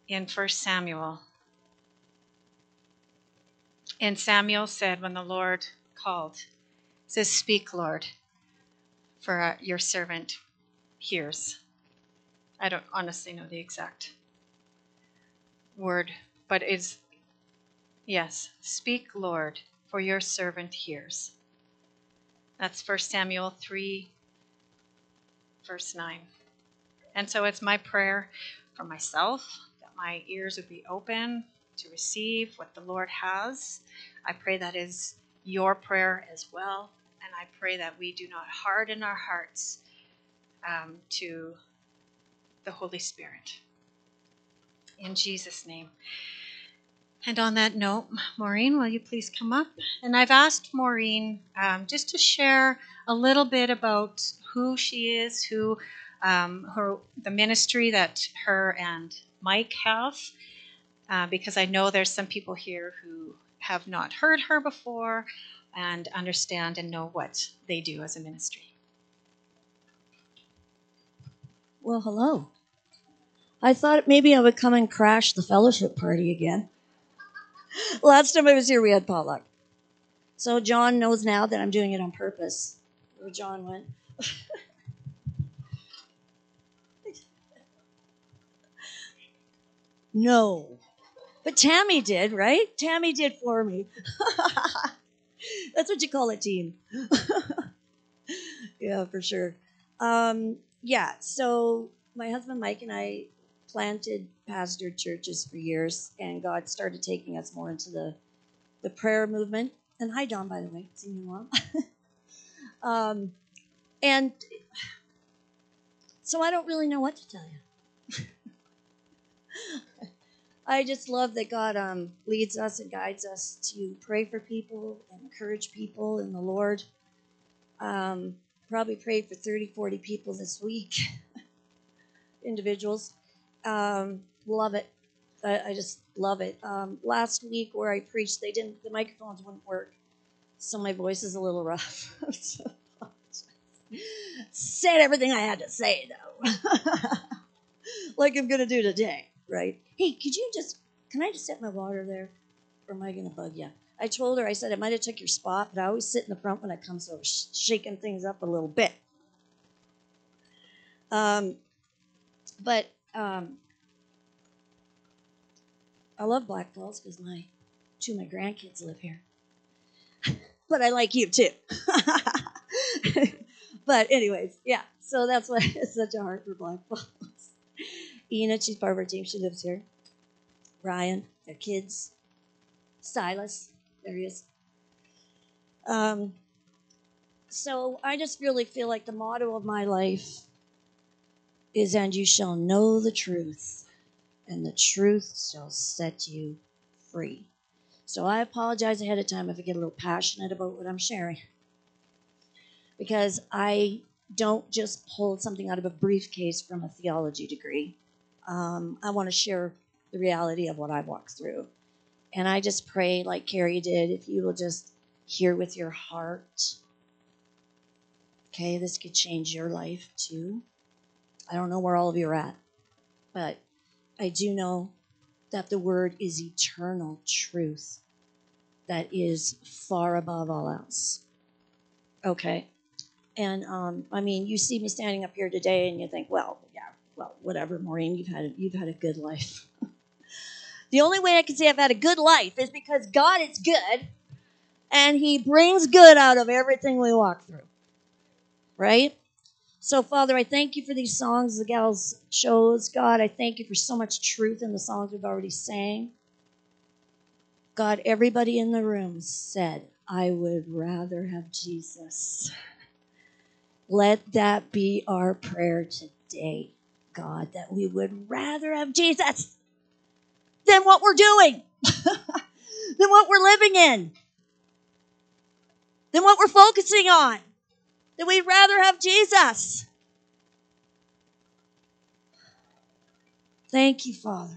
in 1 Samuel. And Samuel said when the Lord called, says, "Speak, Lord, for your servant hears." I don't honestly know the exact word, but it's, yes, "Speak, Lord, for your servant hears." That's 1 Samuel 3, verse 9. And so it's my prayer for myself that my ears would be open to receive what the Lord has. I pray that is your prayer as well. And I pray that we do not harden our hearts to the Holy Spirit. In Jesus' name. And on that note, Maureen, will you please come up? And I've asked Maureen just to share a little bit about who she is, the ministry that her and Mike have, because I know there's some people here who have not heard her before and understand and know what they do as a ministry. Well, hello. I thought maybe I would come and crash the fellowship party again. Last time I was here, we had potluck. So John knows now that I'm doing it on purpose. Where John went. No. But Tammy did, right? Tammy did for me. That's what you call a team. Yeah, for sure. So my husband Mike and I planted pastored churches for years, and God started taking us more into the prayer movement. And hi, Don, by the way. Seen you long. And so I don't really know what to tell you. I just love that God leads us and guides us to pray for people and encourage people in the Lord. Probably prayed for 30, 40 people this week. Individuals. Love it. I just love it. Last week where I preached, the microphones wouldn't work, so my voice is a little rough. Said everything I had to say, though. Like I'm going to do today, right? Hey, can I just set my water there? Or am I going to bug you? I told her, I said, I might have took your spot, but I always sit in the front when it comes to shaking things up a little bit. I love Black Falls because two of my grandkids live here. But I like you too. But anyways, yeah. So that's why it's such a heart for Black Falls. Ina, she's part of our team. She lives here. Ryan, their kids. Silas, there he is. So I just really feel like the motto of my life is, and you shall know the truth, and the truth shall set you free. So I apologize ahead of time if I get a little passionate about what I'm sharing, because I don't just pull something out of a briefcase from a theology degree. I want to share the reality of what I've walked through. And I just pray, like Carrie did, if you will just hear with your heart, okay, this could change your life too. I don't know where all of you are at, but I do know that the word is eternal truth that is far above all else. Okay? And, you see me standing up here today and you think, well, whatever, Maureen, you've had a good life. The only way I can say I've had a good life is because God is good, and He brings good out of everything we walk through. Right? So, Father, I thank you for these songs the gals chose. God, I thank you for so much truth in the songs we've already sang. God, everybody in the room said, I would rather have Jesus. Let that be our prayer today, God, that we would rather have Jesus than what we're doing, than what we're living in, than what we're focusing on, that we'd rather have Jesus. Thank you, Father.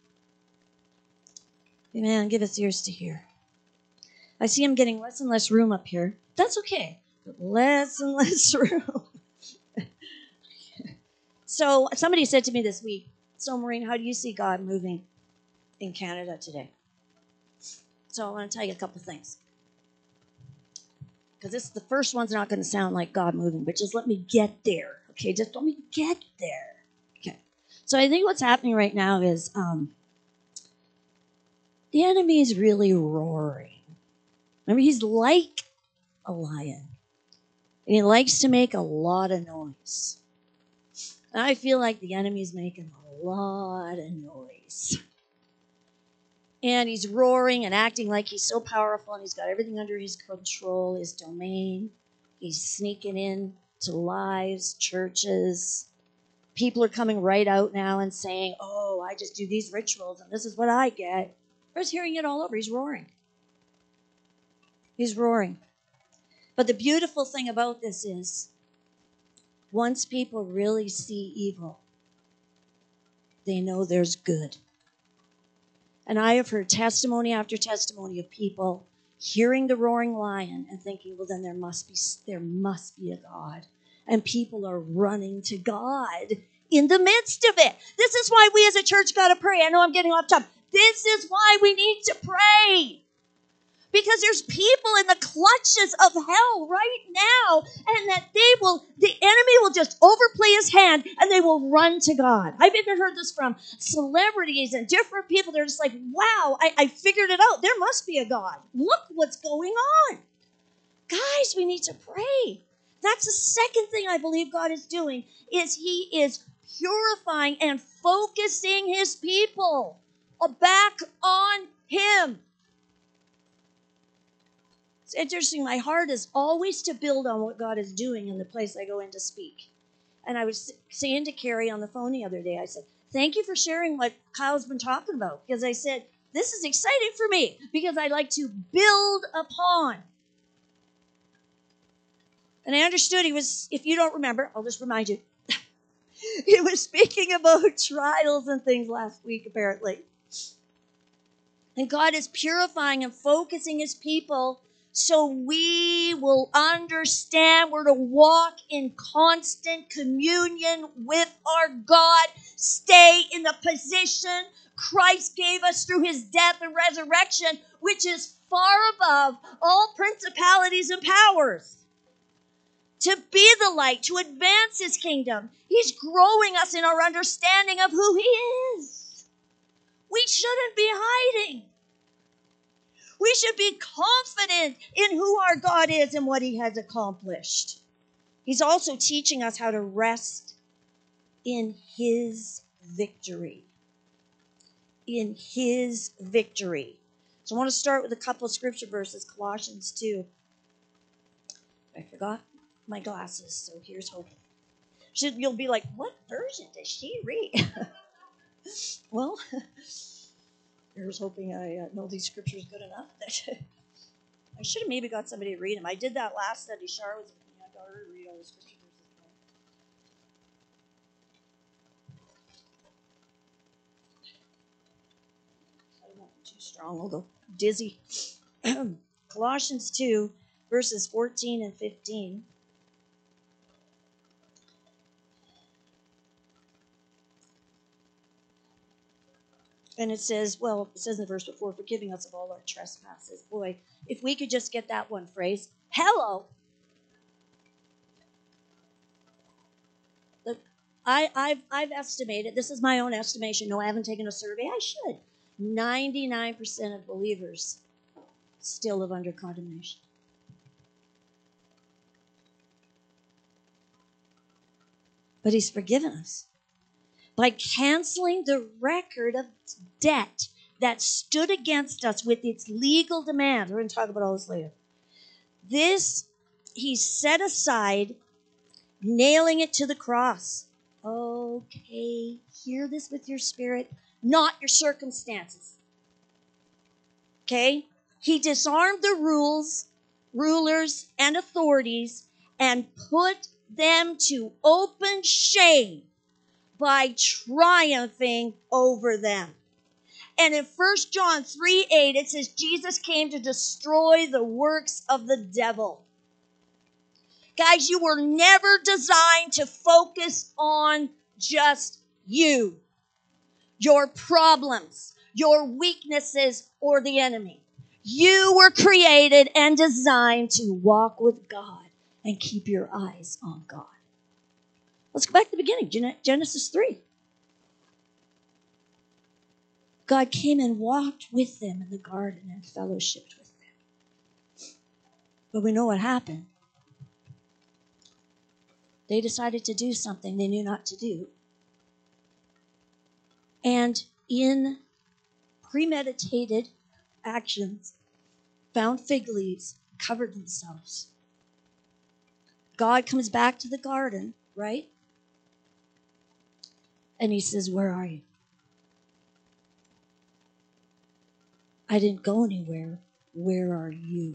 Amen. Give us ears to hear. I see I'm getting less and less room up here. That's okay. But less and less room. So somebody said to me this week, So, Maureen, how do you see God moving in Canada today? So I want to tell you a couple things. Because the first one's not going to sound like God moving, but just let me get there. Okay, just let me get there. Okay. So I think what's happening right now is the enemy is really roaring. Remember, he's like a lion. And he likes to make a lot of noise. And I feel like the enemy's making a lot of noise. And he's roaring and acting like he's so powerful and he's got everything under his control, his domain. He's sneaking in to lives, churches. People are coming right out now and saying, oh, I just do these rituals and this is what I get. We're just hearing it all over. He's roaring. He's roaring. But the beautiful thing about this is, once people really see evil, they know there's good. And I have heard testimony after testimony of people hearing the roaring lion and thinking, well, then there must be a God. And people are running to God in the midst of it. This is why we as a church got to pray. I know I'm getting off topic. This is why we need to pray. Because there's people in the clutches of hell right now, and that the enemy will just overplay his hand, and they will run to God. I've even heard this from celebrities and different people. They're just like, wow, I figured it out. There must be a God. Look what's going on. Guys, we need to pray. That's the second thing I believe God is doing, is he is purifying and focusing his people back on him. It's interesting. My heart is always to build on what God is doing in the place I go in to speak. And I was saying to Carrie on the phone the other day, I said, thank you for sharing what Kyle's been talking about. Because I said, this is exciting for me because I like to build upon. And I understood he was, if you don't remember, I'll just remind you, he was speaking about trials and things last week, apparently. And God is purifying and focusing his people so we will understand we're to walk in constant communion with our God. Stay in the position Christ gave us through his death and resurrection, which is far above all principalities and powers. To be the light, to advance his kingdom. He's growing us in our understanding of who he is. We shouldn't be hiding. We should be confident in who our God is and what he has accomplished. He's also teaching us how to rest in his victory. In his victory. So I want to start with a couple of scripture verses. Colossians 2. I forgot my glasses, so here's hoping. You'll be like, what version does she read? Well, here's hoping I know these scriptures good enough that I should have maybe got somebody to read them. I did that last study. Shar was with me. I got her to read all the scripture verses. I don't want too strong, although dizzy. Colossians 2, verses 14 and 15. And it says in the verse before, forgiving us of all our trespasses. Boy, if we could just get that one phrase. Hello. Look, I've estimated, this is my own estimation. No, I haven't taken a survey. I should. 99% of believers still live under condemnation. But he's forgiven us by canceling the record of debt that stood against us with its legal demand. We're going to talk about all this later. This he set aside, nailing it to the cross. Okay, hear this with your spirit, not your circumstances. Okay? He disarmed the rulers, and authorities and put them to open shame by triumphing over them. And in 1 John 3:8, it says, Jesus came to destroy the works of the devil. Guys, you were never designed to focus on just you. your problems, your weaknesses, or the enemy. You were created and designed to walk with God and keep your eyes on God. Let's go back to the beginning, Genesis 3. God came and walked with them in the garden and fellowshiped with them. But we know what happened. They decided to do something they knew not to do. And in premeditated actions, found fig leaves, covered themselves. God comes back to the garden, right? And he says, where are you? I didn't go anywhere. Where are you?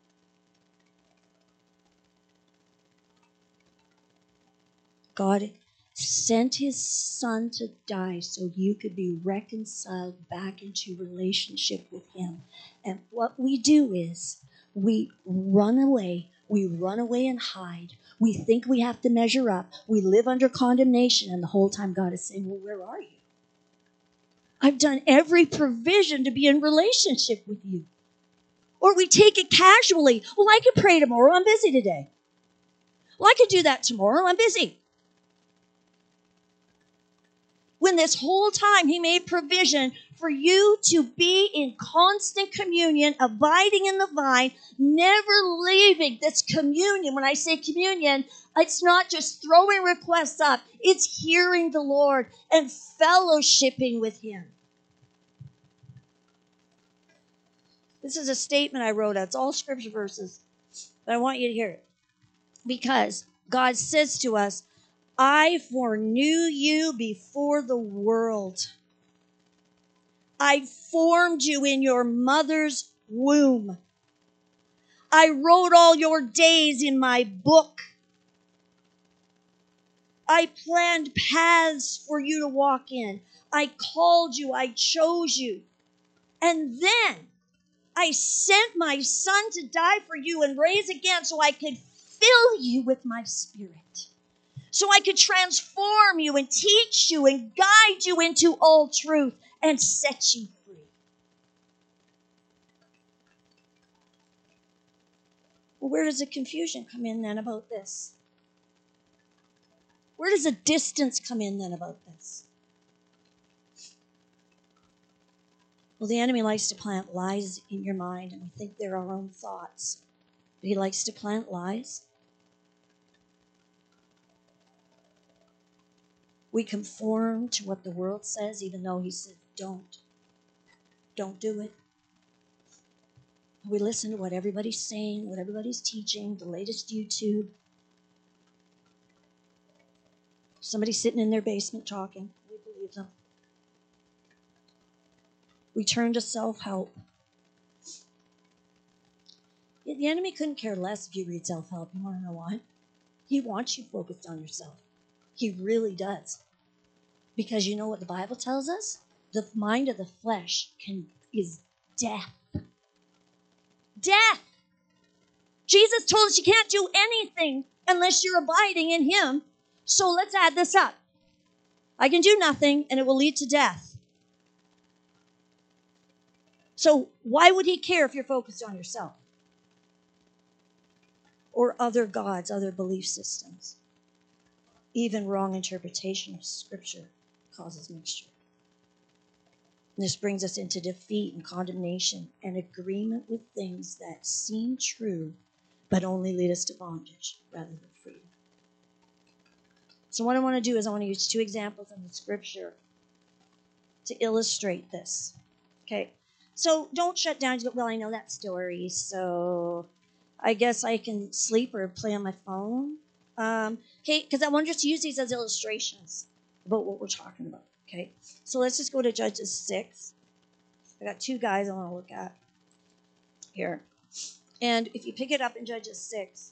God sent his son to die so you could be reconciled back into relationship with him. And what we do is we run away and hide. We think we have to measure up. We live under condemnation, and the whole time God is saying, well, where are you? I've done every provision to be in relationship with you. Or we take it casually. Well, I could pray tomorrow. I'm busy today. Well, I could do that tomorrow. I'm busy. When this whole time he made provision for you to be in constant communion, abiding in the vine, never leaving this communion. When I say communion, it's not just throwing requests up. It's hearing the Lord and fellowshipping with him. This is a statement I wrote out. It's all scripture verses, but I want you to hear it. Because God says to us, I foreknew you before the world. I formed you in your mother's womb. I wrote all your days in my book. I planned paths for you to walk in. I called you. I chose you. And then I sent my son to die for you and raise again so I could fill you with my spirit. So I could transform you and teach you and guide you into all truth and set you free. Well, where does the confusion come in then about this? Where does the distance come in then about this? Well, the enemy likes to plant lies in your mind, and we think they're our own thoughts. But he likes to plant lies. We conform to what the world says, even though he said, don't do it. We listen to what everybody's saying, what everybody's teaching, the latest YouTube. Somebody sitting in their basement talking. We believe them. We turn to self-help. The enemy couldn't care less if you read self-help. You want to know why? He wants you focused on yourself. He really does. Because you know what the Bible tells us? The mind of the flesh is death. Death. Jesus told us you can't do anything unless you're abiding in him. So let's add this up. I can do nothing, and it will lead to death. So why would he care if you're focused on yourself? Or other gods, other belief systems? Even wrong interpretation of Scripture causes mixture. And this brings us into defeat and condemnation and agreement with things that seem true, but only lead us to bondage rather than freedom. So what I want to do is I want to use two examples in the Scripture to illustrate this. Okay, so don't shut down. Well, I know that story, so I guess I can sleep or play on my phone. Okay, because I want to just use these as illustrations about what we're talking about. Okay, so let's just go to Judges 6. I got two guys I want to look at here. And if you pick it up in Judges 6,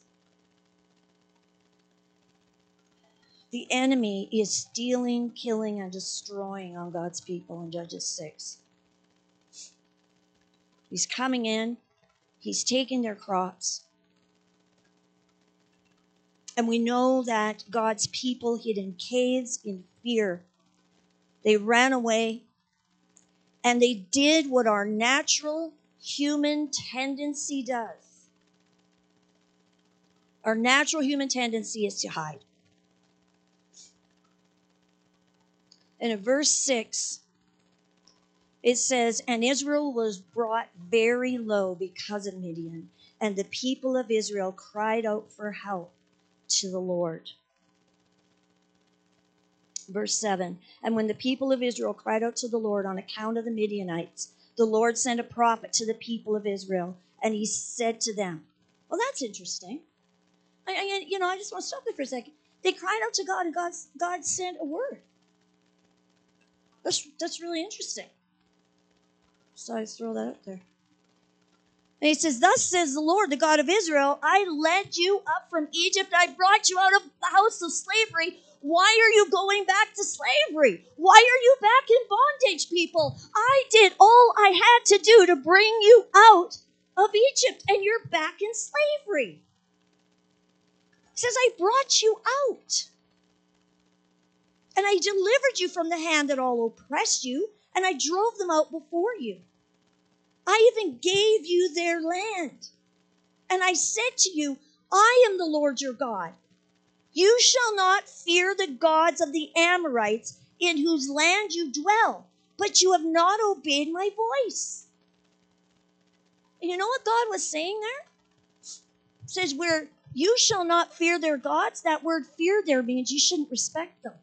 the enemy is stealing, killing, and destroying on God's people in Judges 6. He's coming in. He's taking their crops. And we know that God's people hid in caves in fear. They ran away, and they did what our natural human tendency does. Our natural human tendency is to hide. And in verse 6, it says, and Israel was brought very low because of Midian, and the people of Israel cried out for help to the Lord. Verse 7, and when the people of Israel cried out to the Lord on account of the Midianites, the Lord sent a prophet to the people of Israel, and he said to them, well, that's interesting. I just want to stop there for a second. They cried out to God, and God sent a word. That's really interesting. So I throw that up there. And he says, thus says the Lord, the God of Israel, I led you up from Egypt. I brought you out of the house of slavery. Why are you going back to slavery? Why are you back in bondage, people? I did all I had to do to bring you out of Egypt, and you're back in slavery. He says, I brought you out, and I delivered you from the hand that all oppressed you, and I drove them out before you. I even gave you their land. And I said to you, I am the Lord your God. You shall not fear the gods of the Amorites in whose land you dwell, but you have not obeyed my voice. And you know what God was saying there? It says, where you shall not fear their gods, that word fear there means you shouldn't respect them.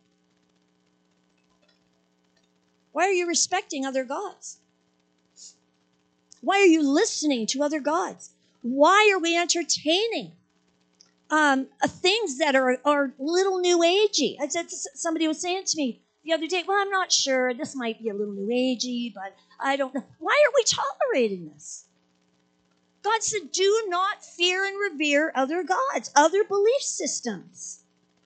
Why are you respecting other gods? Why are you listening to other gods? Why are we entertaining things that are little new agey? I said, somebody was saying to me the other day, well, I'm not sure. This might be a little new agey, but I don't know. Why are we tolerating this? God said, do not fear and revere other gods, other belief systems.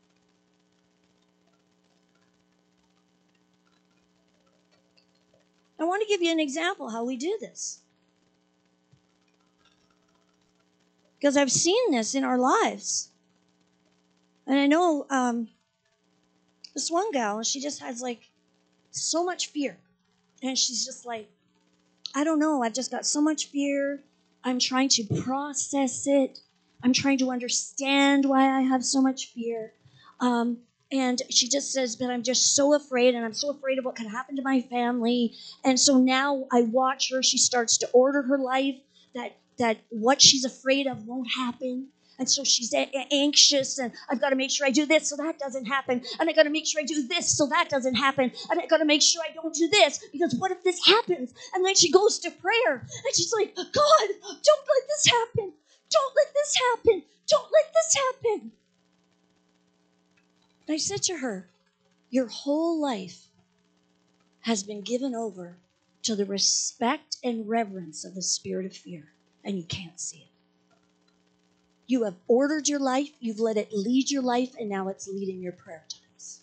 I want to give you an example how we do this. Because I've seen this in our lives. And I know this one gal, she just has like so much fear. And she's just like, I don't know, I've just got so much fear. I'm trying to process it. I'm trying to understand why I have so much fear. And she just says, but I'm just so afraid, and I'm so afraid of what can happen to my family. And so now I watch her. She starts to order her life that what she's afraid of won't happen. And so she's anxious, and I've got to make sure I do this so that doesn't happen. And I've got to make sure I do this so that doesn't happen. And I've got to make sure I don't do this, because what if this happens? And then she goes to prayer, and she's like, God, don't let this happen. Don't let this happen. Don't let this happen. And I said to her, your whole life has been given over to the respect and reverence of the spirit of fear, and you can't see it. You have ordered your life, you've let it lead your life, and now it's leading your prayer times.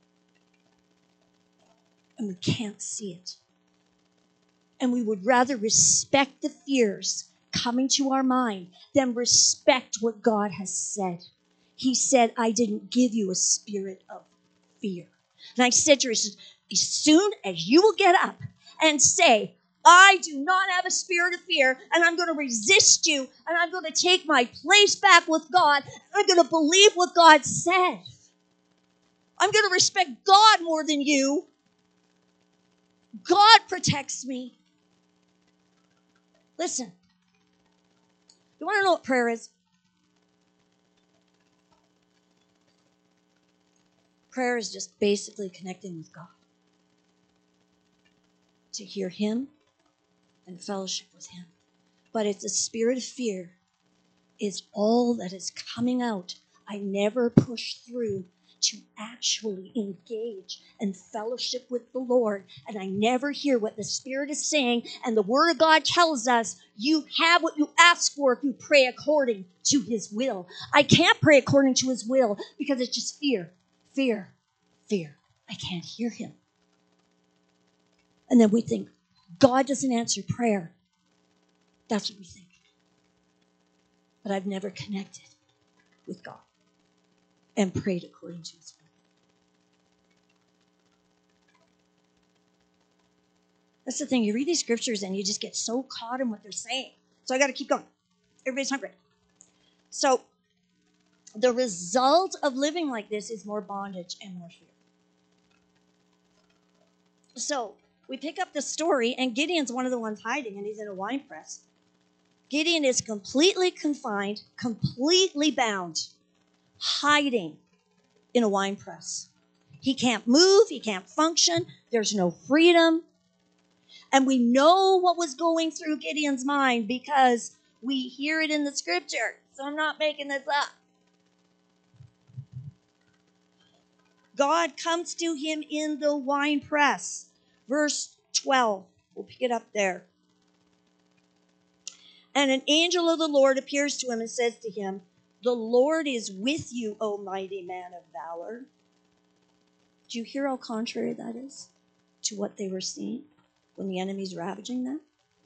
And we can't see it. And we would rather respect the fears coming to our mind than respect what God has said. He said, I didn't give you a spirit of fear. And I said to her, as soon as you will get up and say, I do not have a spirit of fear, and I'm going to resist you, and I'm going to take my place back with God, and I'm going to believe what God said. I'm going to respect God more than you. God protects me. Listen, you want to know what prayer is? Prayer is just basically connecting with God, to hear Him and fellowship with Him. But it's a spirit of fear is all that is coming out. I never push through to actually engage and fellowship with the Lord. And I never hear what the Spirit is saying. And the Word of God tells us you have what you ask for if you pray according to His will. I can't pray according to His will because it's just fear, fear, fear. I can't hear Him. And then we think, God doesn't answer prayer. That's what we think. But I've never connected with God and prayed according to His will. That's the thing. You read these scriptures and you just get so caught in what they're saying. So I got to keep going. Everybody's hungry. So the result of living like this is more bondage and more fear. So we pick up the story, and Gideon's one of the ones hiding, and he's in a wine press. Gideon is completely confined, completely bound, hiding in a wine press. He can't move. He can't function. There's no freedom. And we know what was going through Gideon's mind because we hear it in the scripture. So I'm not making this up. God comes to him in the wine press. Verse 12. We'll pick it up there. And an angel of the Lord appears to him and says to him, "The Lord is with you, O mighty man of valor." Do you hear how contrary that is to what they were seeing when the enemy's ravaging them?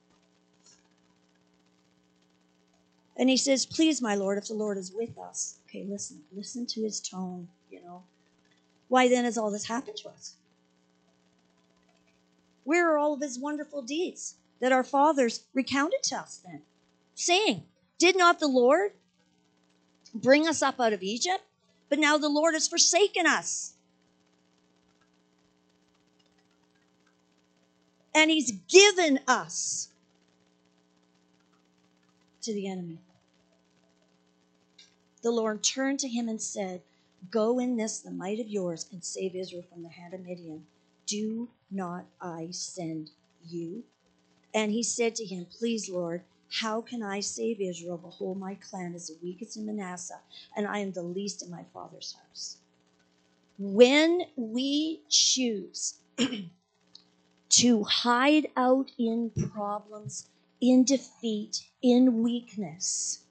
And he says, "Please, my Lord, if the Lord is with us." Okay, listen to his tone, Why then has all this happened to us? Where are all of his wonderful deeds that our fathers recounted to us then? Saying, "Did not the Lord bring us up out of Egypt? But now the Lord has forsaken us. And he's given us to the enemy." The Lord turned to him and said, "Go in this, the might of yours, and save Israel from the hand of Midian. Do not I send you?" And he said to him, "Please, Lord, how can I save Israel? Behold, my clan is the weakest in Manasseh, and I am the least in my father's house." When we choose to hide out in problems, in defeat, in weakness,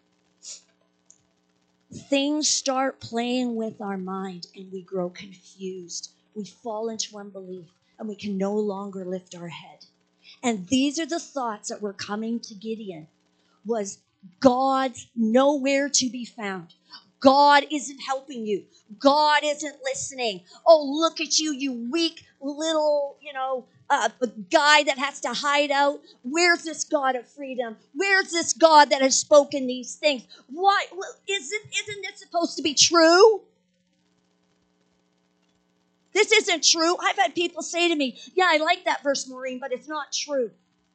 things start playing with our mind and we grow confused. We fall into unbelief and we can no longer lift our head. And these are the thoughts that were coming to Gideon. Was God's nowhere to be found. God isn't helping you. God isn't listening. Oh, look at you, you weak little, guy that has to hide out. Where's this God of freedom? Where's this God that has spoken these things? Why? Well, isn't this supposed to be true? This isn't true. I've had people say to me, "Yeah, I like that verse, Maureen, but it's not true."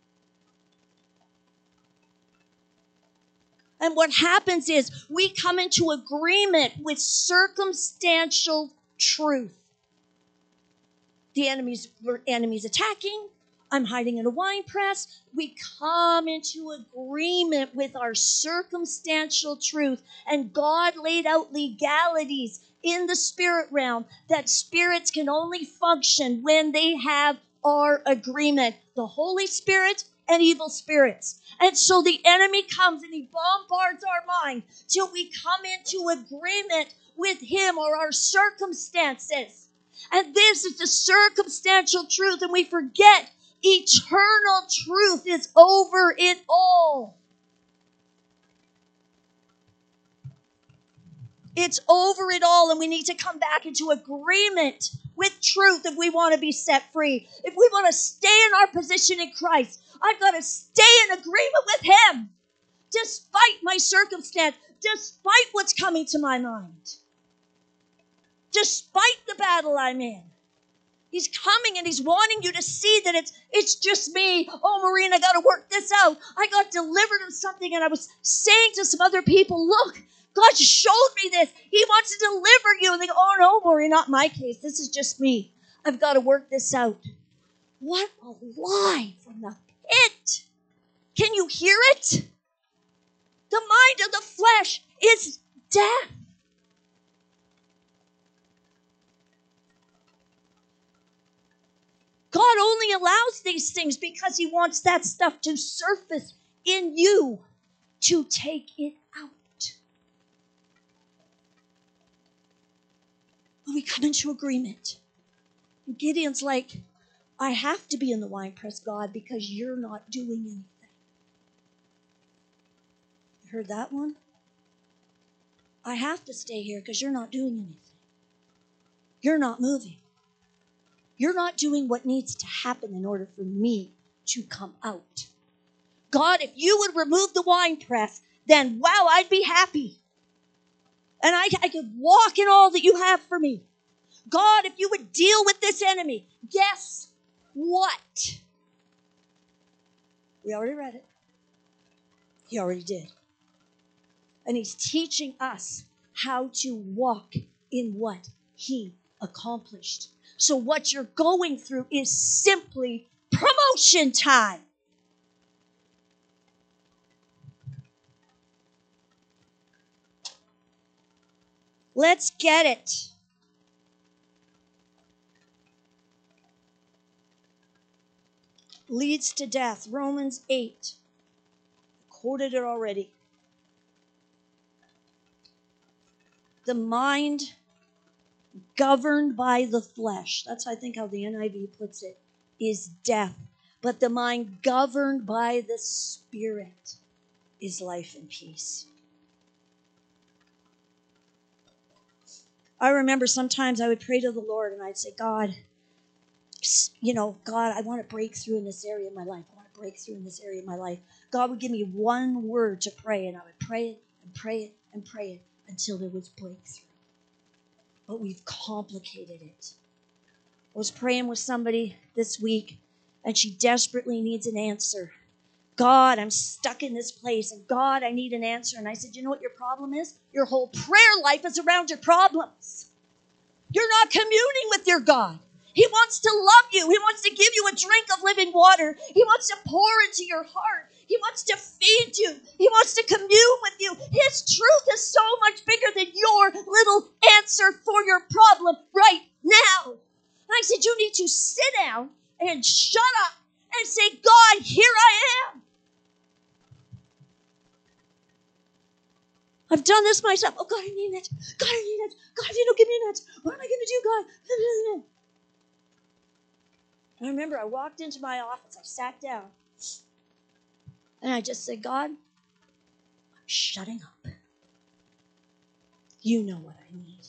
And what happens is we come into agreement with circumstantial truth. The enemy's attacking. I'm hiding in a wine press. We come into agreement with our circumstantial truth. And God laid out legalities in the spirit realm that spirits can only function when they have our agreement. The Holy Spirit and evil spirits. And so the enemy comes and he bombards our mind till we come into agreement with him or our circumstances. And this is the circumstantial truth, and we forget eternal truth is over it all. It's over it all, and we need to come back into agreement with truth if we want to be set free. If we want to stay in our position in Christ, I've got to stay in agreement with him, despite my circumstance, despite what's coming to my mind, despite the battle I'm in. He's coming and he's wanting you to see that it's just me. "Oh, Maureen, I got to work this out. I got delivered of something," and I was saying to some other people, "Look, God showed me this. He wants to deliver you." And they go, "Oh, no, Maureen, not my case. This is just me. I've got to work this out." What a lie from the pit. Can you hear it? The mind of the flesh is death. God only allows these things because he wants that stuff to surface in you to take it out. And we come into agreement. And Gideon's like, "I have to be in the wine press, God, because you're not doing anything." You heard that one? I have to stay here because you're not doing anything. You're not moving. You're not doing what needs to happen in order for me to come out. God, if you would remove the wine press, then wow, I'd be happy. And I could walk in all that you have for me. God, if you would deal with this enemy, guess what? We already read it. He already did. And he's teaching us how to walk in what he accomplished. So what you're going through is simply promotion time. Let's get it. Leads to death. Romans 8. I quoted it already. The mind governed by the flesh. That's, I think, how the NIV puts it, is death. But the mind governed by the Spirit is life and peace. I remember sometimes I would pray to the Lord and I'd say, God, God, I want to break through in this area of my life. I want to break through in this area of my life. God would give me one word to pray, and I would pray it and pray it and pray it until there was breakthrough. But we've complicated it. I was praying with somebody this week, and she desperately needs an answer. God, I'm stuck in this place, and God, I need an answer. And I said, you know what your problem is? Your whole prayer life is around your problems. You're not communing with your God. He wants to love you. He wants to give you a drink of living water. He wants to pour into your heart. He wants to feed you. He wants to commune with you. His truth is so much bigger than your little answer for your problem right now. And I said, you need to sit down and shut up and say, God, here I am. I've done this myself. Oh, God, I need it. God, I need it. God, if you don't give me that, what am I going to do, God? I remember I walked into my office. I sat down. And I just said, God, I'm shutting up. You know what I need.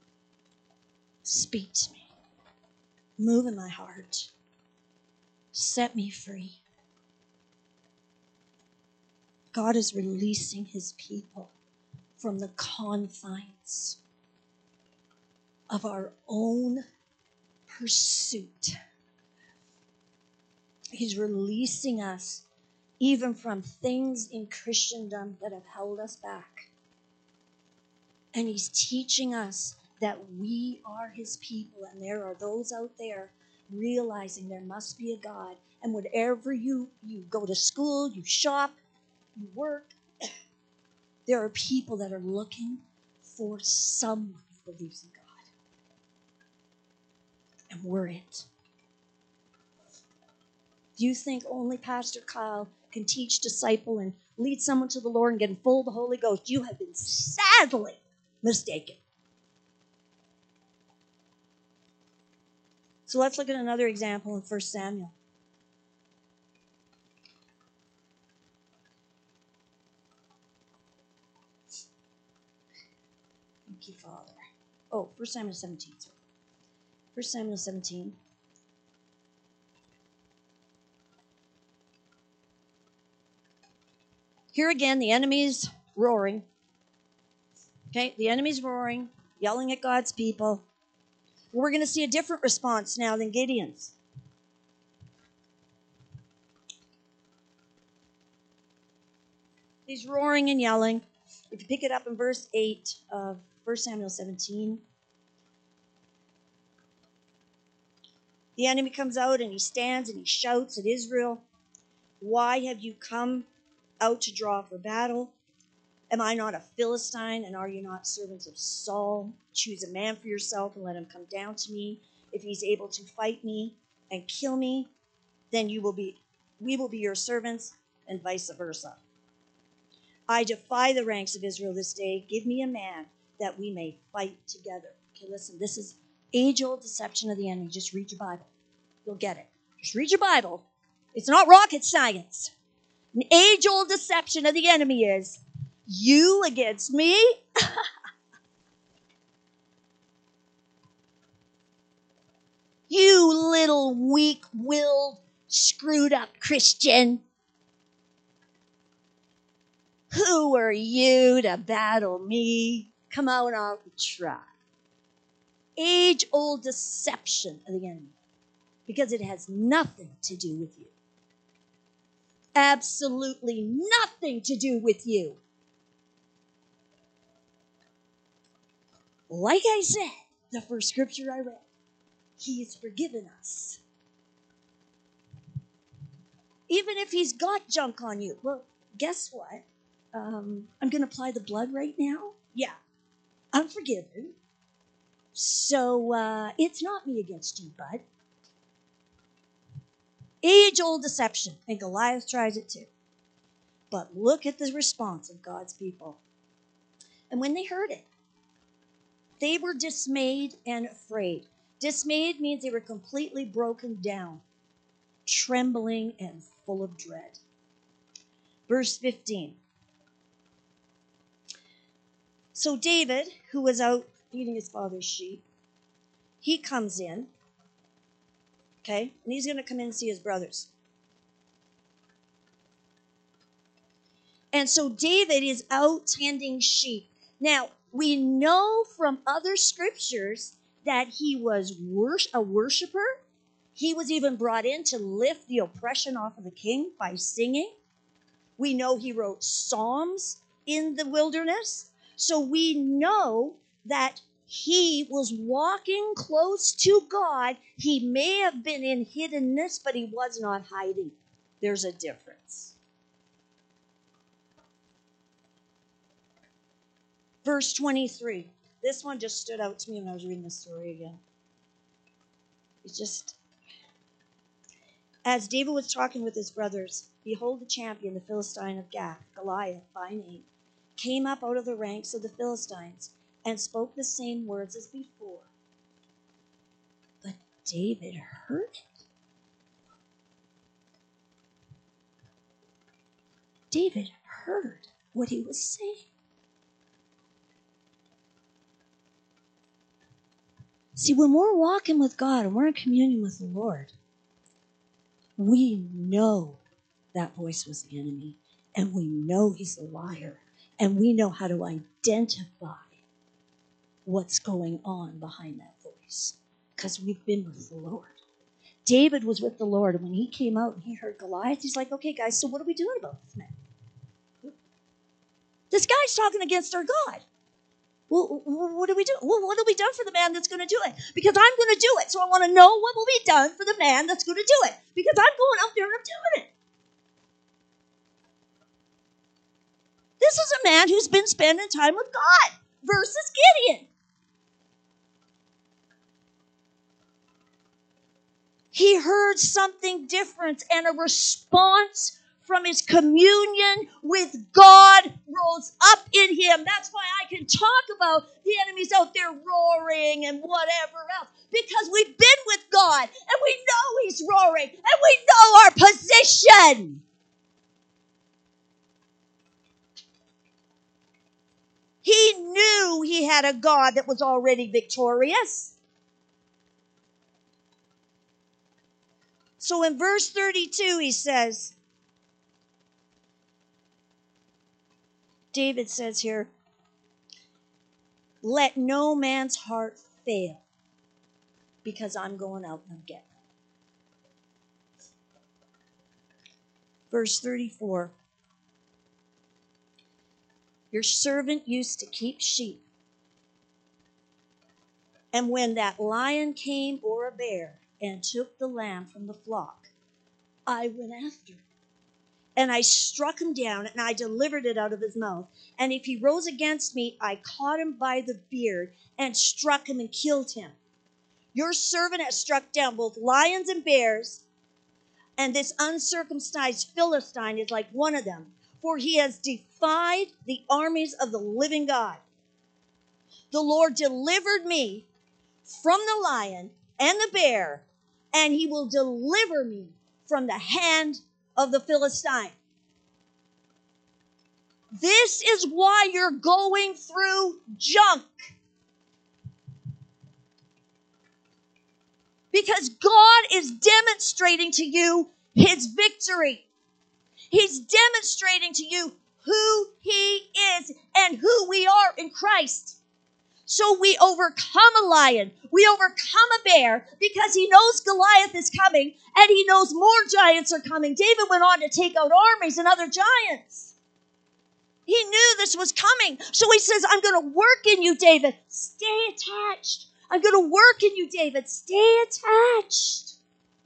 Speak to me. Move in my heart. Set me free. God is releasing his people from the confines of our own pursuit. He's releasing us even from things in Christendom that have held us back. And he's teaching us that we are his people, and there are those out there realizing there must be a God. And wherever you go to school, you shop, you work, there are people that are looking for someone who believes in God. And we're it. Do you think only Pastor Kyle can teach, disciple, and lead someone to the Lord and get them full of the Holy Ghost? You have been sadly mistaken. So let's look at another example in 1 Samuel. Thank you, Father. Oh, 1 Samuel 17. Sorry. 1 Samuel 17. Here again, the enemy's roaring. Okay, the enemy's roaring, yelling at God's people. We're going to see a different response now than Gideon's. He's roaring and yelling. If you pick it up in verse 8 of 1 Samuel 17, the enemy comes out and he stands and he shouts at Israel, "Why have you come out to draw for battle? Am I not a Philistine, and are you not servants of Saul? Choose a man for yourself and let him come down to me. If he's able to fight me and kill me, then we will be your servants, and vice versa. I defy the ranks of Israel this day. Give me a man that we may fight together." Okay, listen, this is age-old deception of the enemy. Just read your Bible. You'll get it. Just read your Bible. It's not rocket science. An age-old deception of the enemy is, you against me? You little weak-willed, screwed-up Christian. Who are you to battle me? Come on out and try. Age-old deception of the enemy, because it has nothing to do with you. Absolutely nothing to do with you. Like I said, the first scripture I read, he has forgiven us. Even if he's got junk on you. Well, guess what? I'm going to apply the blood right now. Yeah, I'm forgiven. So it's not me against you, bud. Age-old deception. And Goliath tries it too. But look at the response of God's people. And when they heard it, they were dismayed and afraid. Dismayed means they were completely broken down, trembling and full of dread. Verse 15. So David, who was out feeding his father's sheep, he comes in, okay, and he's going to come in and see his brothers. And so David is out tending sheep. Now, we know from other scriptures that he was a worshiper. He was even brought in to lift the oppression off of the king by singing. We know he wrote psalms in the wilderness. So we know that he was walking close to God. He may have been in hiddenness, but he was not hiding. There's a difference. Verse 23. This one just stood out to me when I was reading this story again. It's just, as David was talking with his brothers, behold, the champion, the Philistine of Gath, Goliath by name, came up out of the ranks of the Philistines and spoke the same words as before. But David heard it. David heard what he was saying. See, when we're walking with God and we're in communion with the Lord, we know that voice was the enemy, and we know he's a liar, and we know how to identify what's going on behind that voice, because we've been with the Lord. David was with the Lord, and when he came out and he heard Goliath, he's like, okay, guys, so what are we doing about this man? This guy's talking against our God. Well, what do we do? Well, what have we done for the man that's going to do it? Because I'm going to do it. So I want to know what will be done for the man that's going to do it. Because I'm going out there and I'm doing it. This is a man who's been spending time with God versus Gideon. He heard something different, and a response from his communion with God rose up in him. That's why I can talk about the enemies out there roaring and whatever else. Because we've been with God, and we know he's roaring, and we know our position. He knew he had a God that was already victorious. So in verse 32, he says, David says here, let no man's heart fail, because I'm going out and I'm getting it. Verse 34, your servant used to keep sheep, and when that lion came or a bear and took the lamb from the flock, I went after it. And I struck him down, and I delivered it out of his mouth. And if he rose against me, I caught him by the beard and struck him and killed him. Your servant has struck down both lions and bears, and this uncircumcised Philistine is like one of them, for he has defied the armies of the living God. The Lord delivered me from the lion and the bear, and he will deliver me from the hand of the Philistine. This is why you're going through junk. Because God is demonstrating to you his victory. He's demonstrating to you who he is and who we are in Christ. So we overcome a lion. We overcome a bear because he knows Goliath is coming and he knows more giants are coming. David went on to take out armies and other giants. He knew this was coming. So he says, I'm going to work in you, David. Stay attached. I'm going to work in you, David. Stay attached.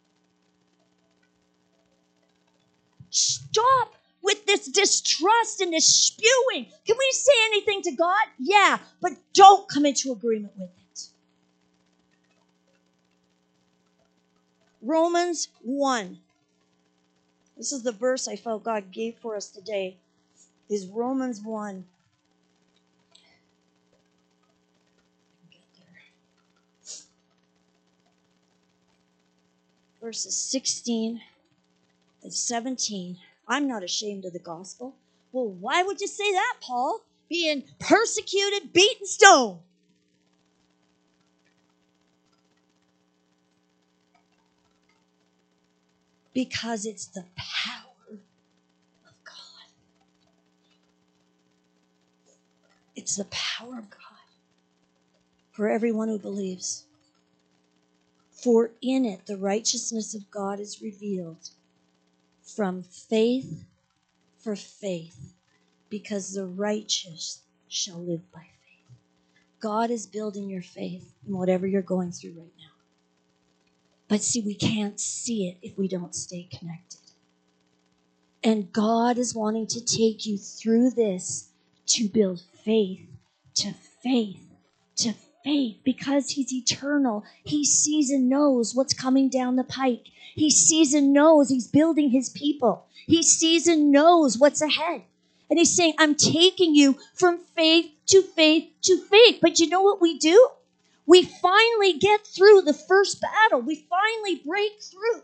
Stop with this distrust and this spewing. Can we say anything to God? Yeah, but don't come into agreement with it. Romans 1. This is the verse I felt God gave for us today. Is Romans 1. Verses 16 and 17. I'm not ashamed of the gospel. Well, why would you say that, Paul? Being persecuted, beaten, stoned. Because it's the power of God. It's the power of God for everyone who believes. For in it the righteousness of God is revealed from faith for faith, because the righteous shall live by faith. God is building your faith in whatever you're going through right now. But see, we can't see it if we don't stay connected. And God is wanting to take you through this to build faith to faith to faith, because he's eternal. He sees and knows what's coming down the pike. He sees and knows he's building his people. He sees and knows what's ahead. And he's saying, I'm taking you from faith to faith to faith. But you know what we do? We finally get through the first battle. We finally break through.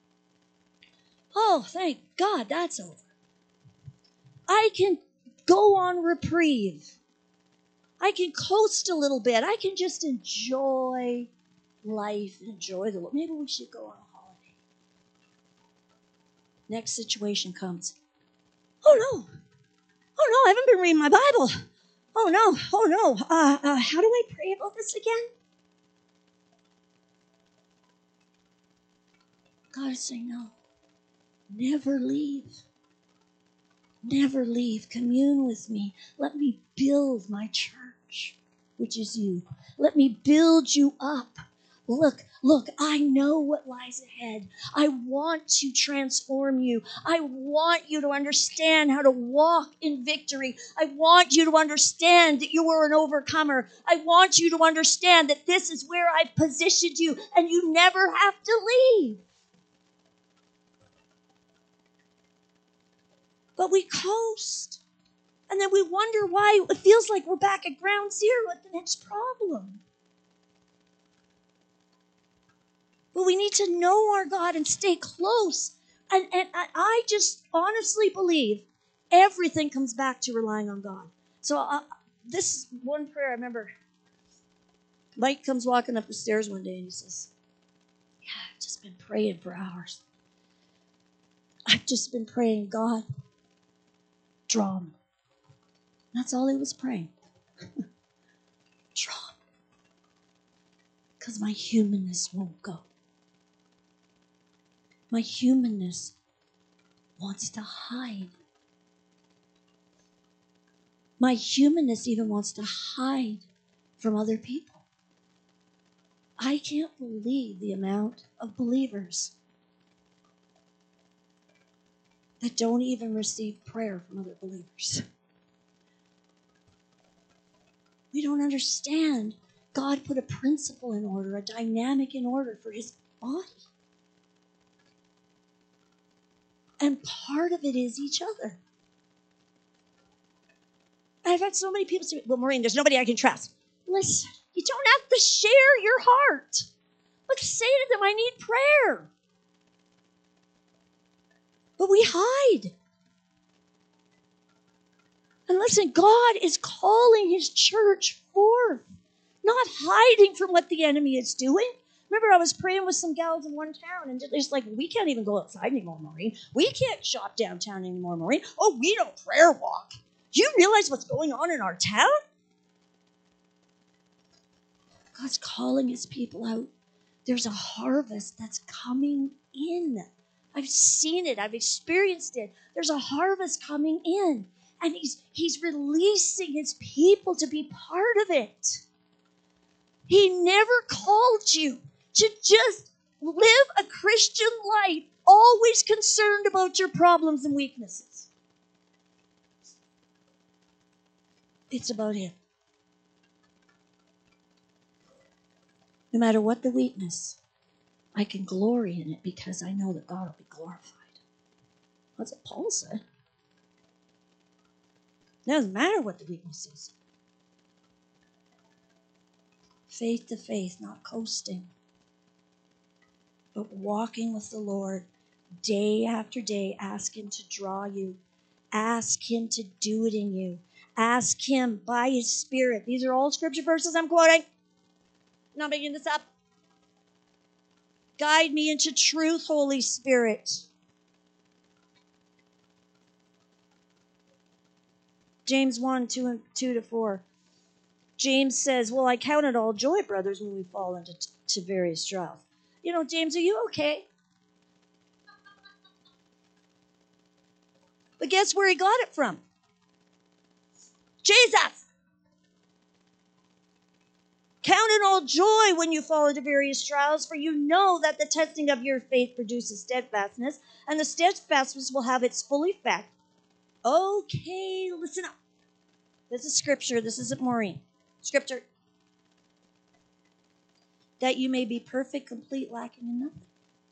Oh, thank God that's over. I can go on reprieve. I can coast a little bit. I can just enjoy life, enjoy the world. Maybe we should go on a holiday. Next situation comes. Oh no, I haven't been reading my Bible. Oh no. How do I pray about this again? God is saying no. Never leave. Never leave. Commune with me. Let me build my church, which is you. Let me build you up. Look, I know what lies ahead. I want to transform you. I want you to understand how to walk in victory. I want you to understand that you are an overcomer. I want you to understand that this is where I've positioned you and you never have to leave. But we coast. And then we wonder why it feels like we're back at ground zero at the next problem. But we need to know our God and stay close. And I just honestly believe everything comes back to relying on God. So this one prayer, I remember Mike comes walking up the stairs one day and he says, yeah, I've just been praying for hours. I've just been praying, God, draw me. That's all he was praying. Draw me. Because my humanness won't go. My humanness wants to hide. My humanness even wants to hide from other people. I can't believe the amount of believers that don't even receive prayer from other believers. We don't understand. God put a principle in order, a dynamic in order for his body. And part of it is each other. I've had so many people say, well, Maureen, there's nobody I can trust. Listen, you don't have to share your heart. But say to them, I need prayer. But we hide. And listen, God is calling his church forth, not hiding from what the enemy is doing, Remember, I was praying with some gals in one town, and it's like, we can't even go outside anymore, Maureen. We can't shop downtown anymore, Maureen. Oh, we don't prayer walk. Do you realize what's going on in our town? God's calling his people out. There's a harvest that's coming in. I've seen it. I've experienced it. There's a harvest coming in. And he's releasing his people to be part of it. He never called you to just live a Christian life, always concerned about your problems and weaknesses. It's about him. No matter what the weakness, I can glory in it because I know that God will be glorified. That's what Paul said. It doesn't matter what the weakness is. Faith to faith, not coasting, but walking with the Lord day after day. Ask him to draw you. Ask him to do it in you. Ask him by his Spirit. These are all scripture verses I'm quoting. I'm not making this up. Guide me into truth, Holy Spirit. James 1, 2-4. James says, well, I count it all joy, brothers, when we fall into various trials. You know, James, are you okay? But guess where he got it from? Jesus. Count it all joy when you fall into various trials, for you know that the testing of your faith produces steadfastness, and the steadfastness will have its full effect. Okay, listen up. This is scripture. This isn't Maureen. Scripture. That you may be perfect, complete, lacking in nothing.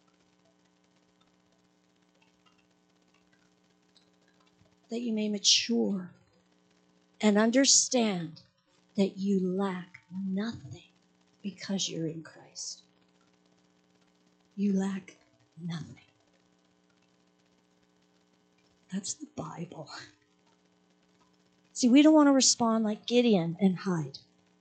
That you may mature and understand that you lack nothing because you're in Christ. You lack nothing. That's the Bible. See, we don't want to respond like Gideon and hide.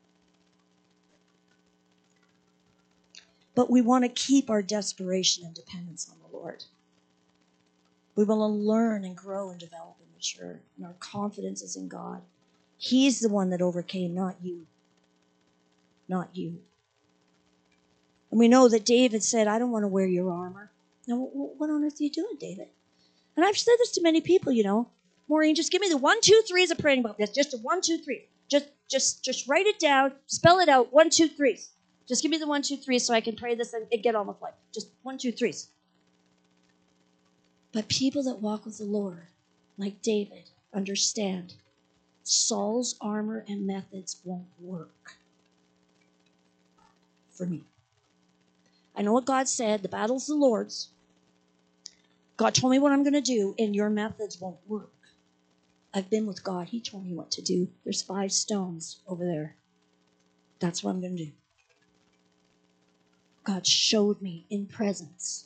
But we want to keep our desperation and dependence on the Lord. We want to learn and grow and develop and mature. And our confidence is in God. He's the one that overcame, not you. Not you. And we know that David said, I don't want to wear your armor. Now, what on earth are you doing, David? And I've said this to many people, you know. Maureen, just give me the 1, 2, 3s of praying about this. Just a 1, 2, 3. Just write it down, spell it out. 1, 2, 3s. Just give me the 1, 2, 3 so I can pray this and get on with life. Just 1, 2, 3s. But people that walk with the Lord, like David, understand Saul's armor and methods won't work for me. I know what God said. The battle's the Lord's. God told me what I'm going to do, and your methods won't work. I've been with God. He told me what to do. There's 5 stones over there. That's what I'm going to do. God showed me in presence.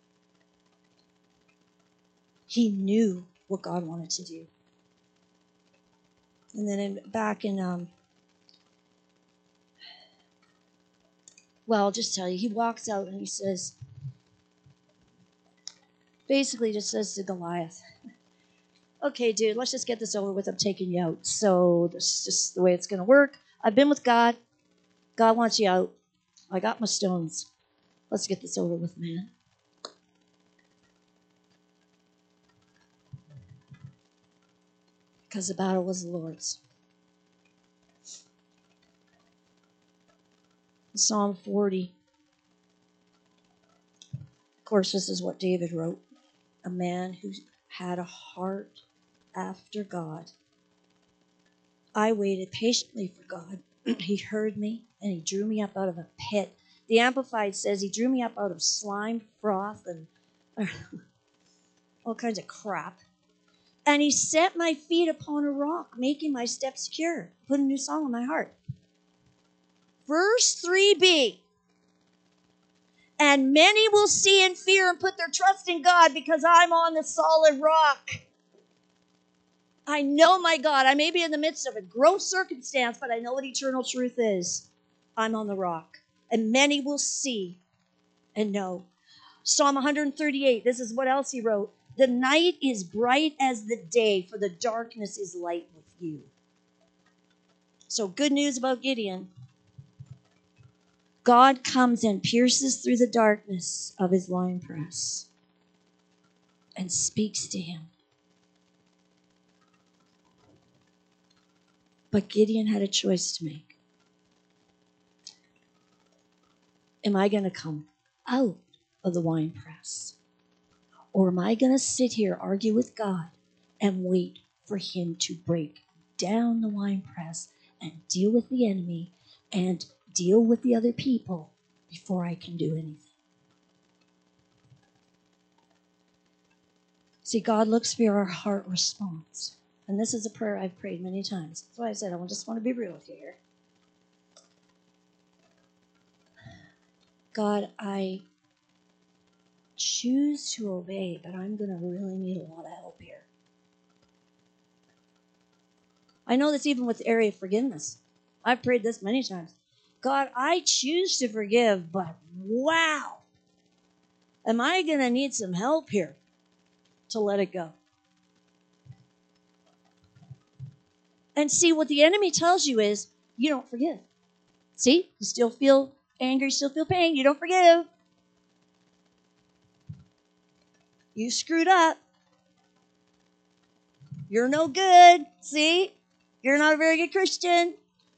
He knew what God wanted to do. And then back in, well, I'll just tell you, he walks out and he says, basically just says to Goliath, okay, dude, let's just get this over with. I'm taking you out. So this is just the way it's going to work. I've been with God. God wants you out. I got my stones. Let's get this over with, man. Because the battle was the Lord's. Psalm 40. Of course, this is what David wrote. A man who had a heart after God. I waited patiently for God. He heard me, and he drew me up out of a pit. The Amplified says he drew me up out of slime, froth, and all kinds of crap. And he set my feet upon a rock, making my steps secure. Put a new song in my heart. Verse 3b. And many will see and fear and put their trust in God because I'm on the solid rock. I know my God. I may be in the midst of a gross circumstance, but I know what eternal truth is. I'm on the rock. and many will see and know. Psalm 138, this is what else he wrote. The night is bright as the day, for the darkness is light with you. So good news about Gideon. God comes and pierces through the darkness of his winepress and speaks to him. But Gideon had a choice to make. Am I going to come out of the winepress? Or am I going to sit here, argue with God, and wait for him to break down the winepress and deal with the enemy and deal with the other people before I can do anything? See, God looks for our heart response. And this is a prayer I've prayed many times. That's why I said I just want to be real with you here. God, I choose to obey, but I'm going to really need a lot of help here. I know this even with the area of forgiveness. I've prayed this many times. God, I choose to forgive, but wow, am I going to need some help here to let it go? And see, what the enemy tells you is you don't forgive. See, you still feel anger, you still feel pain, you don't forgive. You screwed up. You're no good. See, you're not a very good Christian.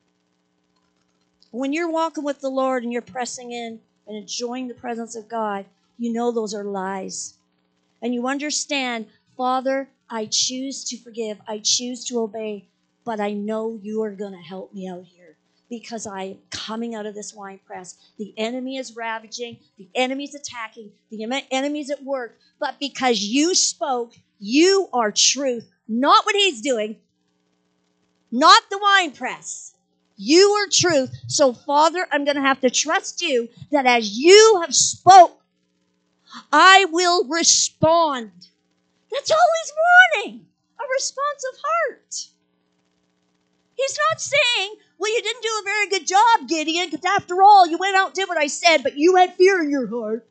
When you're walking with the Lord and you're pressing in and enjoying the presence of God, you know those are lies. And you understand, Father, I choose to forgive. I choose to obey. But I know you are going to help me out here because I am coming out of this wine press. The enemy is ravaging. The enemy is attacking. The enemy is at work. But because you spoke, you are truth. Not what he's doing. Not the wine press. You are truth. So, Father, I'm going to have to trust you that as you have spoke, I will respond. That's all he's wanting. A responsive heart. He's not saying, well, you didn't do a very good job, Gideon, because after all, you went out and did what I said, but you had fear in your heart.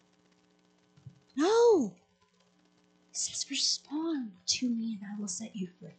No. He says, respond to me and I will set you free.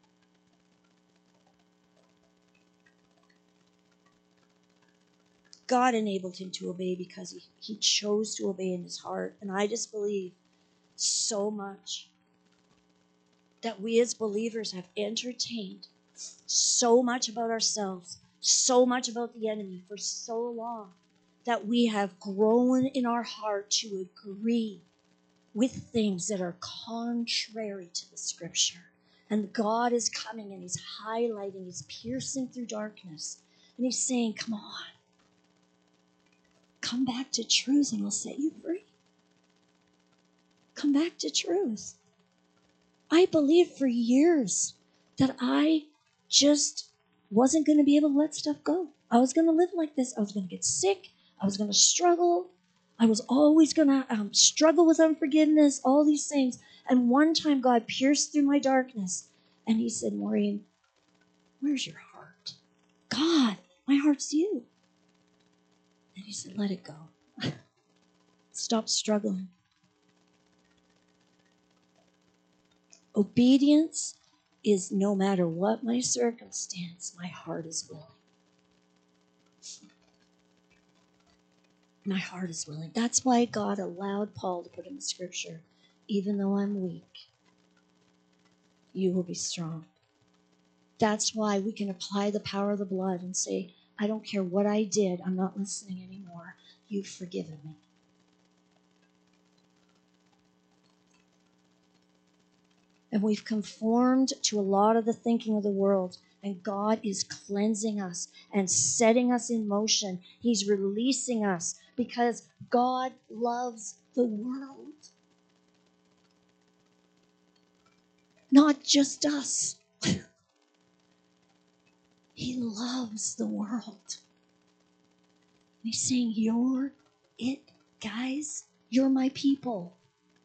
God enabled him to obey because he chose to obey in his heart. And I just believe so much that we as believers have entertained so much about ourselves, so much about the enemy for so long that we have grown in our heart to agree with things that are contrary to the scripture. And God is coming and he's highlighting, he's piercing through darkness. And he's saying, come on, come back to truth and I'll set you free. Come back to truth. I believed for years that I just wasn't going to be able to let stuff go. I was going to live like this. I was going to get sick. I was going to struggle. I was always going to struggle with unforgiveness, all these things. And one time God pierced through my darkness and he said, Maureen, where's your heart? God, my heart's you. And he said, let it go. Stop struggling. Obedience is no matter what my circumstance, my heart is willing. My heart is willing. That's why God allowed Paul to put in the scripture, even though I'm weak, you will be strong. That's why we can apply the power of the blood and say, I don't care what I did, I'm not listening anymore. You've forgiven me. And we've conformed to a lot of the thinking of the world. And God is cleansing us and setting us in motion. He's releasing us because God loves the world. Not just us. He loves the world. He's saying, you're it, guys. You're my people.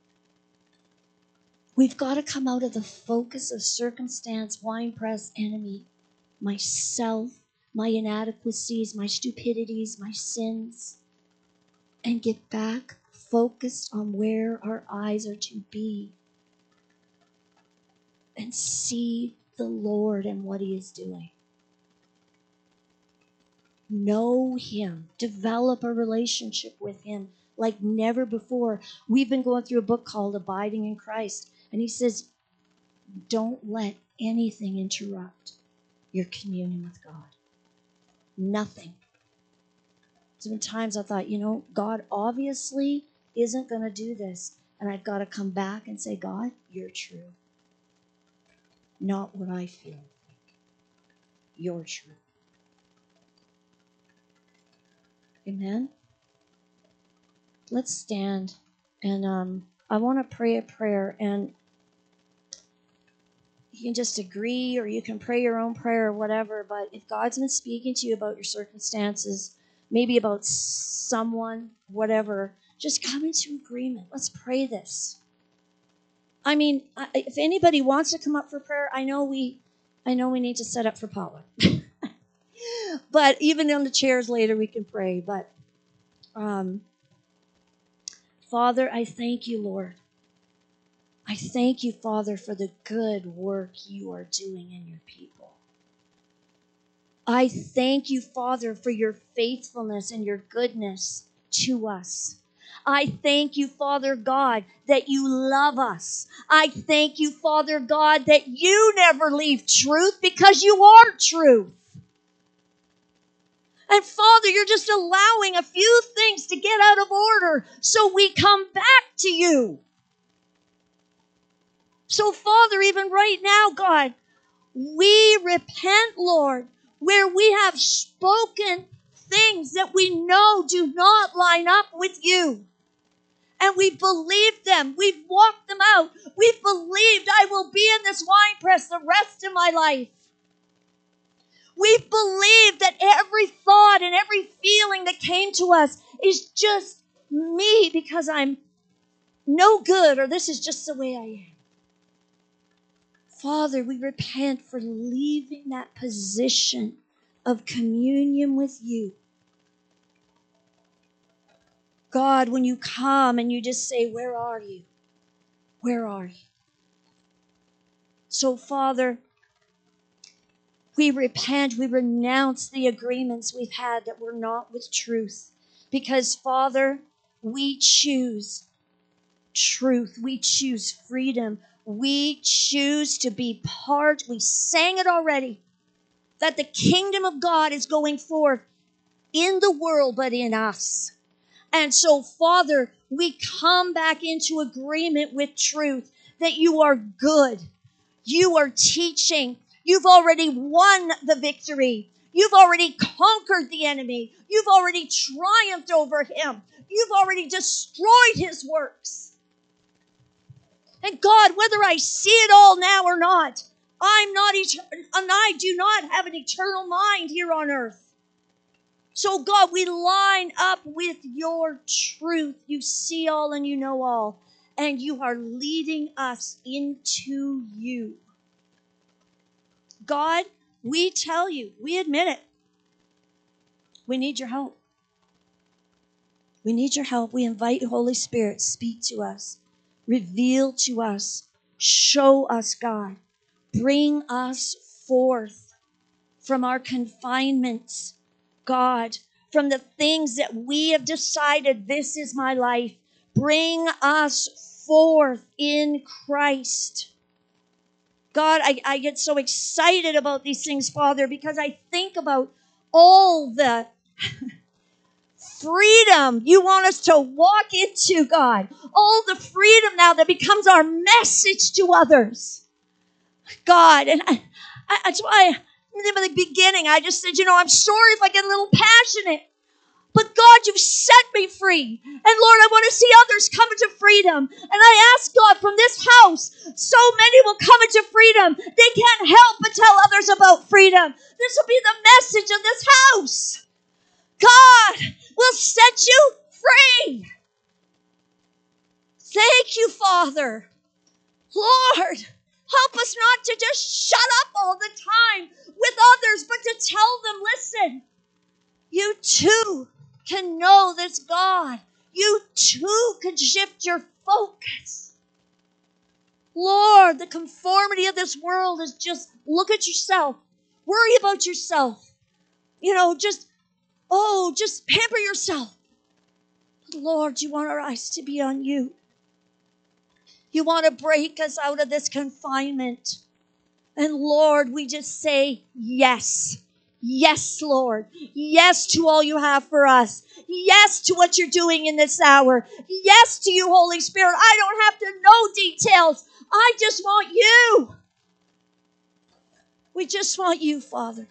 We've got to come out of the focus of circumstance, winepress, enemy, myself, my inadequacies, my stupidities, my sins, and get back focused on where our eyes are to be and see the Lord and what He is doing. Know Him. Develop a relationship with Him like never before. We've been going through a book called Abiding in Christ, and he says, don't let anything interrupt your communion with God. Nothing. There's been times I thought, God obviously isn't going to do this, and I've got to come back and say, God, you're true. Not what I feel. You're true. Amen? Let's stand, and I want to pray a prayer, and you can just agree or you can pray your own prayer or whatever, but if God's been speaking to you about your circumstances, maybe about someone, whatever, just come into agreement. Let's pray this. I mean, if anybody wants to come up for prayer, I know we need to set up for Paula. But even on the chairs later we can pray. But Father, I thank you, Lord. I thank you, Father, for the good work you are doing in your people. I thank you, Father, for your faithfulness and your goodness to us. I thank you, Father God, that you love us. I thank you, Father God, that you never leave truth because you are truth. And Father, you're just allowing a few things to get out of order so we come back to you. So, Father, even right now, God, we repent, Lord, where we have spoken things that we know do not line up with you. And we believed them. We've walked them out. We've believed I will be in this wine press the rest of my life. We've believed that every thought and every feeling that came to us is just me because I'm no good or this is just the way I am. Father, we repent for leaving that position of communion with you. God, when you come and you just say, where are you? Where are you? So, Father, we repent, we renounce the agreements we've had that were not with truth. Because, Father, we choose truth. We choose freedom. We choose to be part. We sang it already, that the kingdom of God is going forth in the world, but in us. And so, Father, we come back into agreement with truth that you are good. You are teaching. You've already won the victory. You've already conquered the enemy. You've already triumphed over him. You've already destroyed his works. And God, whether I see it all now or not, I do not have an eternal mind here on earth. So God, we line up with your truth. You see all and you know all. And you are leading us into you. God, we tell you, we admit it. We need your help. We need your help. We invite you, Holy Spirit, speak to us. Reveal to us. Show us, God. Bring us forth from our confinements, God, from the things that we have decided, this is my life. Bring us forth in Christ. God, I get so excited about these things, Father, because I think about all the freedom you want us to walk into, God. All the freedom now that becomes our message to others. God, and that's why in the beginning I just said, I'm sorry if I get a little passionate. But God, you've set me free. And Lord, I want to see others come into freedom. And I ask God from this house, so many will come into freedom. They can't help but tell others about freedom. This will be the message of this house. God will set you free. Thank you, Father. Lord, Help us not to just shut up all the time with others, but to tell them, listen, you too can know this God. You too can shift your focus. Lord, the conformity of this world is just look at yourself. Worry about yourself. Just pamper yourself. Lord, you want our eyes to be on you. You want to break us out of this confinement. And Lord, we just say yes. Yes, Lord. Yes to all you have for us. Yes to what you're doing in this hour. Yes to you, Holy Spirit. I don't have to know details. I just want you. We just want you, Father.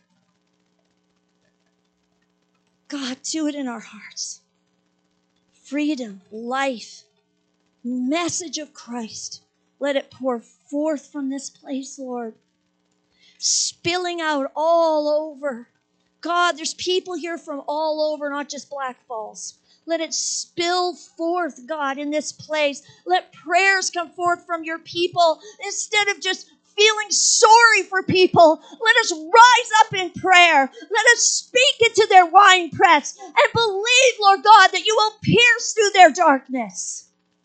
God, do it in our hearts. Freedom, life, message of Christ. Let it pour forth from this place, Lord. Spilling out all over. God, there's people here from all over, not just Black Falls. Let it spill forth, God, in this place. Let prayers come forth from your people instead of just feeling sorry for people. Let us rise up in prayer. Let us speak into their wine press and believe, Lord God, that you will pierce through their darkness.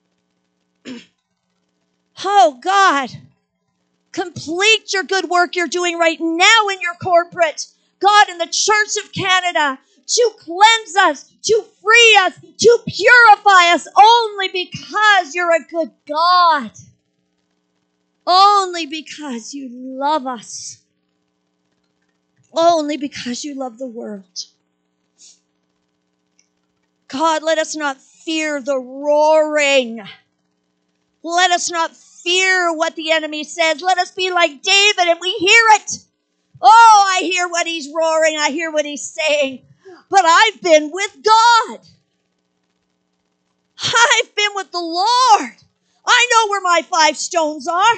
Oh, God, complete your good work you're doing right now in your corporate. God, in the Church of Canada, to cleanse us, to free us, to purify us, only because you're a good God. Only because you love us. Only because you love the world. God, let us not fear the roaring. Let us not fear what the enemy says. Let us be like David and we hear it. Oh, I hear what he's roaring. I hear what he's saying. But I've been with God. I've been with the Lord. I know where my 5 stones are.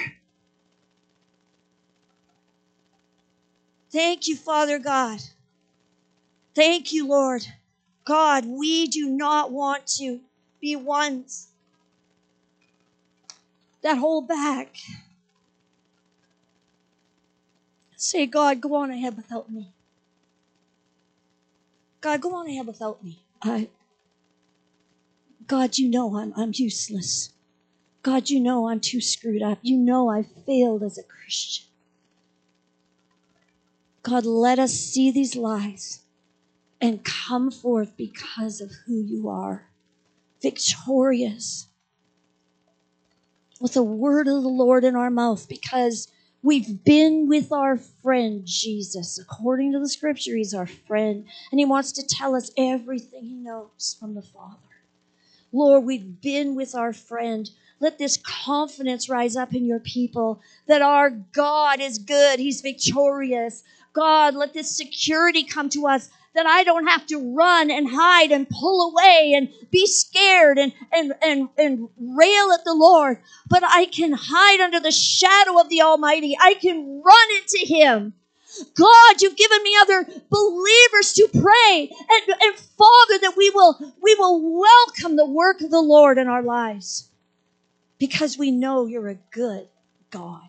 Thank you, Father God. Thank you, Lord. God, we do not want to be ones that hold back. Say, God, go on ahead without me. God, go on ahead without me. God, you know I'm useless. God, you know I'm too screwed up. You know I've failed as a Christian. God, let us see these lies and come forth because of who you are. Victorious. With the word of the Lord in our mouth because we've been with our friend Jesus. According to the scripture, he's our friend. And he wants to tell us everything he knows from the Father. Lord, we've been with our friend. Let this confidence rise up in your people that our God is good. He's victorious. God, let this security come to us that I don't have to run and hide and pull away and be scared and rail at the Lord, but I can hide under the shadow of the Almighty. I can run into him. God, you've given me other believers to pray. And Father, that we will welcome the work of the Lord in our lives because we know you're a good God.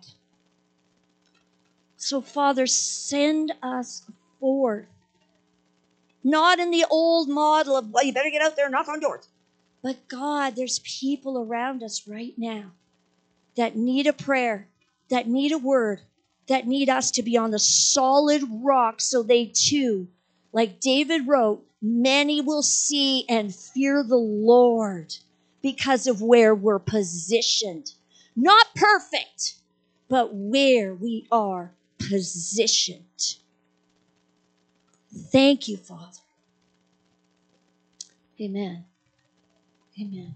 So, Father, send us forth. Not in the old model of, well, you better get out there and knock on doors. But God, there's people around us right now that need a prayer, that need a word, that need us to be on the solid rock so they too, like David wrote, many will see and fear the Lord because of where we're positioned. Not perfect, but where we are positioned. Thank you, Father. Amen. Amen.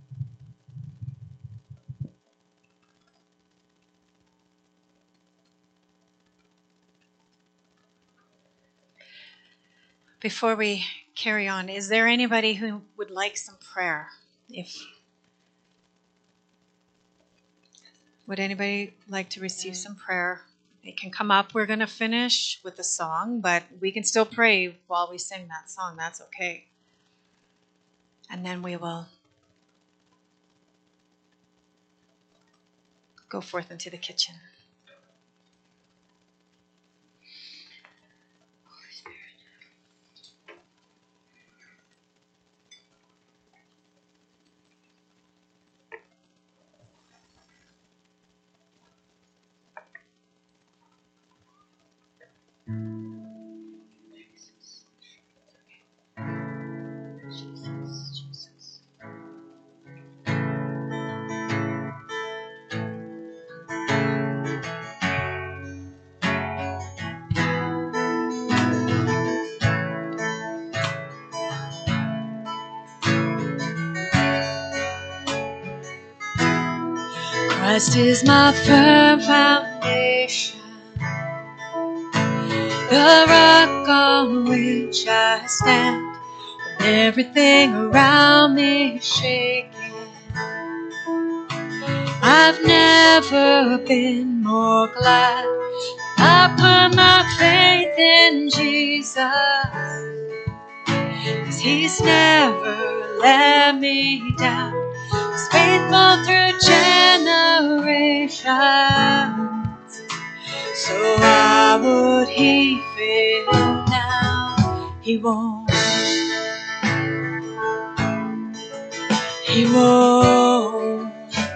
Before we carry on, is there anybody who would like some prayer? Would anybody like to receive some prayer? They can come up. We're going to finish with a song, but we can still pray while we sing that song. That's okay. And then we will go forth into the kitchen. Christ is my firm foundation, the rock on which I stand. When everything around me is shaking, I've never been more glad I put my faith in Jesus. 'Cause He's never let me down. He's faithful through generations. So why would He fail now? He won't. He won't.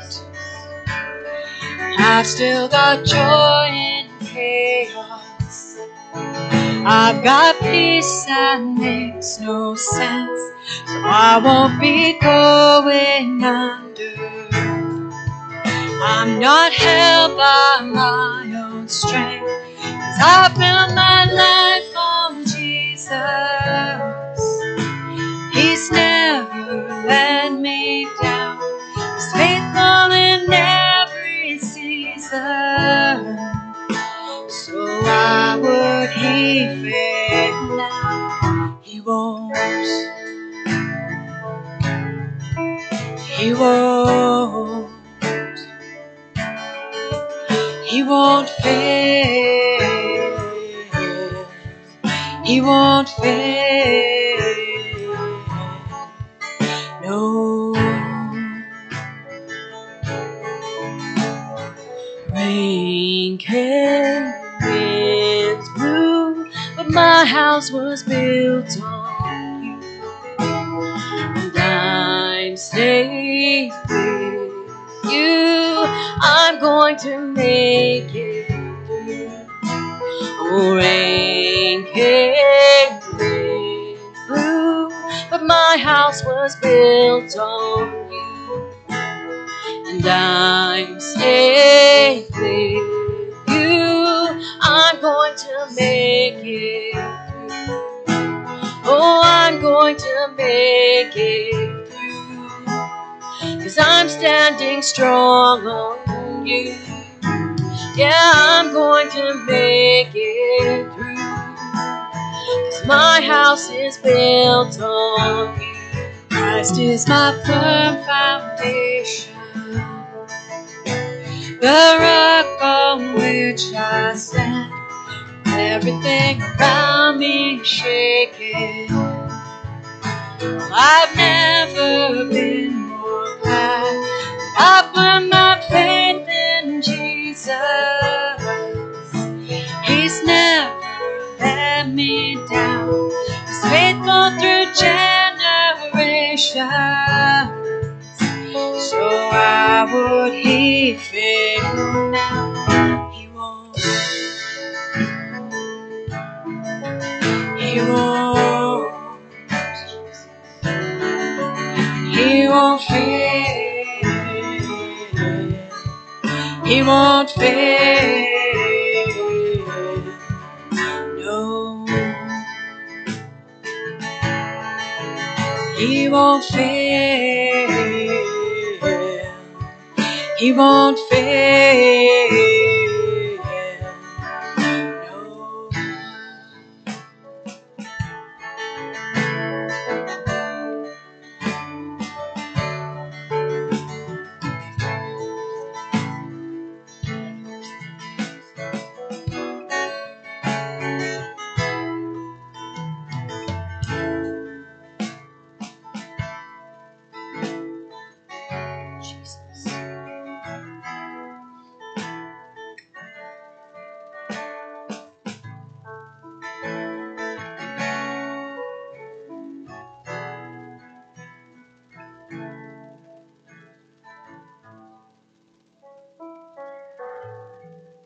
I've still got joy in chaos. I've got peace that makes no sense. So I won't be going under. I'm not held by my own strength, 'cause I built my life on Jesus. He's never let me down. He's faithful in every season. So why would He fail now? He won't. He won't. He won't fail. He won't fail. No. Rain came, winds blew, but my house was built on you. And I'm safe with you. I'm going to make it through. Oh, rain came, winds blew, but my house was built on you. And I'm safe with you. I'm going to make it through. Oh, I'm going to make it through. 'Cause I'm standing strong on you. Yeah, I'm going to make it through. 'Cause my house is built on you. Christ is my firm foundation, the rock on which I stand. Everything around me is shaking. I've never been more glad I put my faith in Jesus. He's never let me down. He's faithful through generations. So why would He fail now? He won't. He won't. He won't fail. He won't fail. No. He won't fail. He won't fail.